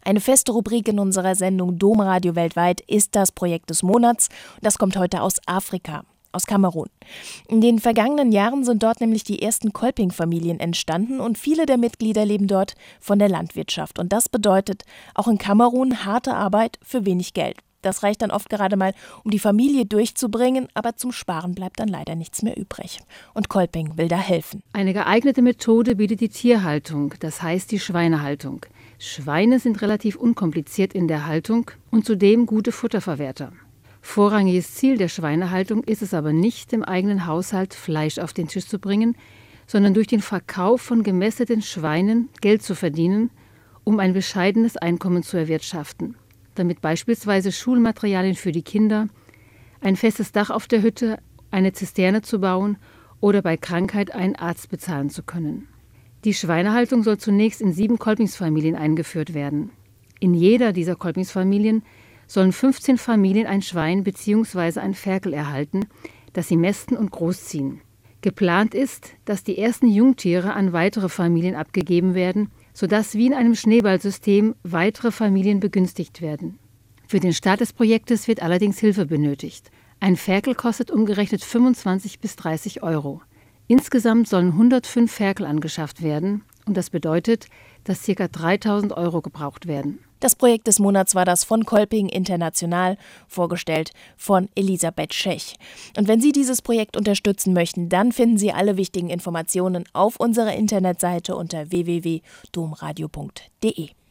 Eine feste Rubrik in unserer Sendung Domradio weltweit ist das Projekt des Monats. Das kommt heute aus Afrika, aus Kamerun. In den vergangenen Jahren sind dort nämlich die ersten Kolping-Familien entstanden und viele der Mitglieder leben dort von der Landwirtschaft. Und das bedeutet auch in Kamerun harte Arbeit für wenig Geld. Das reicht dann oft gerade mal, um die Familie durchzubringen, aber zum Sparen bleibt dann leider nichts mehr übrig. Und Kolping will da helfen. Eine geeignete Methode bietet die Tierhaltung, das heißt die Schweinehaltung. Schweine sind relativ unkompliziert in der Haltung und zudem gute Futterverwerter. Vorrangiges Ziel der Schweinehaltung ist es aber nicht, im eigenen Haushalt Fleisch auf den Tisch zu bringen, sondern durch den Verkauf von gemästeten Schweinen Geld zu verdienen, um ein bescheidenes Einkommen zu erwirtschaften, damit beispielsweise Schulmaterialien für die Kinder, ein festes Dach auf der Hütte, eine Zisterne zu bauen oder bei Krankheit einen Arzt bezahlen zu können. Die Schweinehaltung soll zunächst in 7 Kolpingsfamilien eingeführt werden. In jeder dieser Kolpingsfamilien sollen 15 Familien ein Schwein bzw. ein Ferkel erhalten, das sie mästen und großziehen. Geplant ist, dass die ersten Jungtiere an weitere Familien abgegeben werden, sodass wie in einem Schneeballsystem weitere Familien begünstigt werden. Für den Start des Projektes wird allerdings Hilfe benötigt. Ein Ferkel kostet umgerechnet 25 bis 30 Euro. Insgesamt sollen 105 Ferkel angeschafft werden und das bedeutet, dass ca. 3.000 Euro gebraucht werden. Das Projekt des Monats war das von Kolping International, vorgestellt von Elisabeth Schech. Und wenn Sie dieses Projekt unterstützen möchten, dann finden Sie alle wichtigen Informationen auf unserer Internetseite unter www.domradio.de.